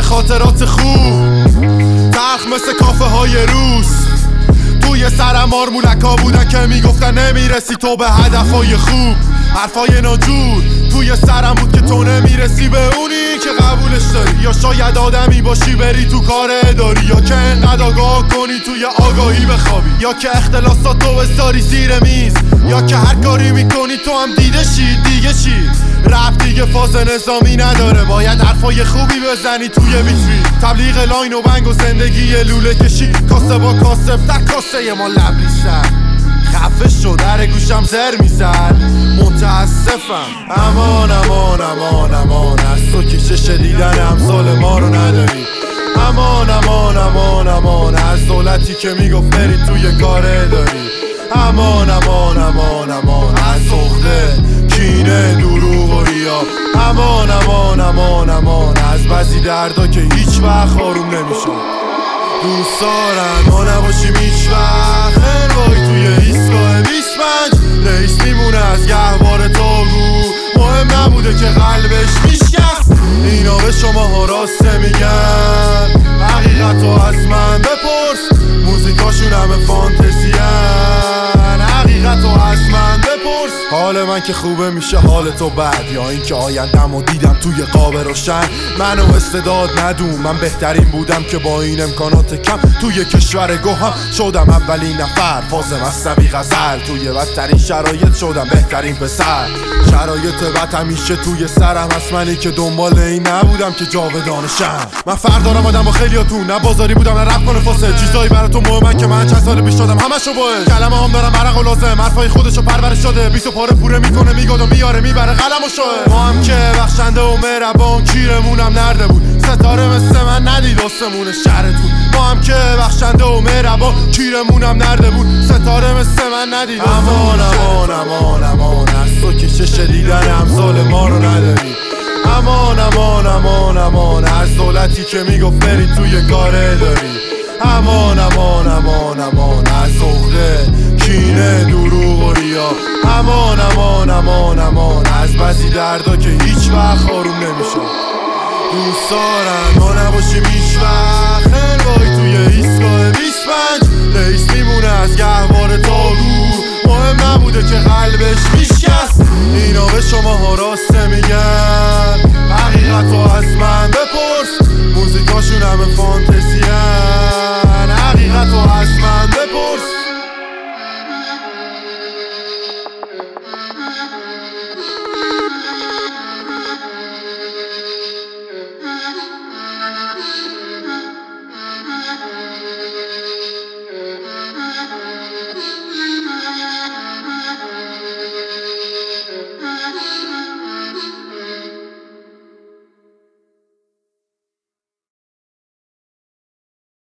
خاطرات خوب تلخ مثل کافه های روز. توی سرم مارمولکا بودن که میگفتن نمیرسی تو به هدفهای خوب. حرفای ناجور توی سرم بود که تو نمیرسی به اونی که قبولش داری. یا شاید آدمی باشی بری تو کار اداری، یا که انقدر آگاه کنی توی آگاهی بخوابی، یا که اختلاساتو بذاری زیر میز، یا که هر کاری میکنی تو هم دیده شی. دیگه چی؟ رپ دیگه فاز نظامی نداره، باید حرفای خوبی بزنی توی ویترین. تبلیغ لاین و بنگ و زندگی لوله کشی، کاسه با کاسه در کاسه ما لبریسن. خفه شد در گوشم زر میزد، متاسفم. امان امان امان امان از تو که چش دیدن امثال ما رو نداری. امان امان امان امان از دولتی که میگفت بری توی کار داری. امان امان امان امان از سخته کینه دروغ و ریا. امان امان امان امان از بعضی دردا که هیچ وقت آروم نمیشه. دوست دارن ما نباشیم هیچ وقت. وای توی ایستگاه 25 رئیس میمونه از گهوار تاگو. مهم نبوده که قلبش میشکست. اینا به شما ها راسته میگن، حقیقتو از من بپرس. موزیکاشون همه فانتزیان، حقیقتو از من بپرس. حال من که خوبه میشه حال تو بد، یا اینکه آیندم و دیدم توی قاب روشن. منو استعداد ندون، من بهترین بودم که با این امکانات کم توی کشور گوهم شدم اولین نفر. فاز مصنوی غزل توی بدترین شرایط شدم بهترین پسر. شرایط بد همیشه توی سرم هست، منی که دنبال این نبودم که جاودانشم. من فرق دارم آدم با خیلیاتون، نه بازاری بودم نه رپ کنه فاسد. چیزایی براتون مهمن که من چند سال پیش دادم همشو باعث. کلمه هم دارم برق و لازم، حرفای خودشو پرورش داده. 20 پاره پوره میکنه میگاد و میاره میبره قلم و شاه. ما هم که بخشنده و مهربان کیرمونم نرده بود. ستاره مثل من ندید آسمون شهرتون. ما هم که بخشنده و مهربان کیرمونم نرده بود. ستاره مثل من ندید. امان امان امان امان از تو که چش دیدن امثال ما رو نداری. امان امان امان امان از دولتی که میگفت بری توی کار داری. امان امان امان امان از عقده کینه دروغ و ریا. امان امان امان امان از بعضی دردا که هیچ وقت آروم نمیشه. دوست دارن ما نباشیم هیچ وقت. وای توی ایستگاه 25 رئیس میمونه از گهوار تاگو. مهم نبوده که قلبش میشکست. اینا به شما ها راسته میگن، حقیقتو از من بپرس. موزیکاشون همه فانتزی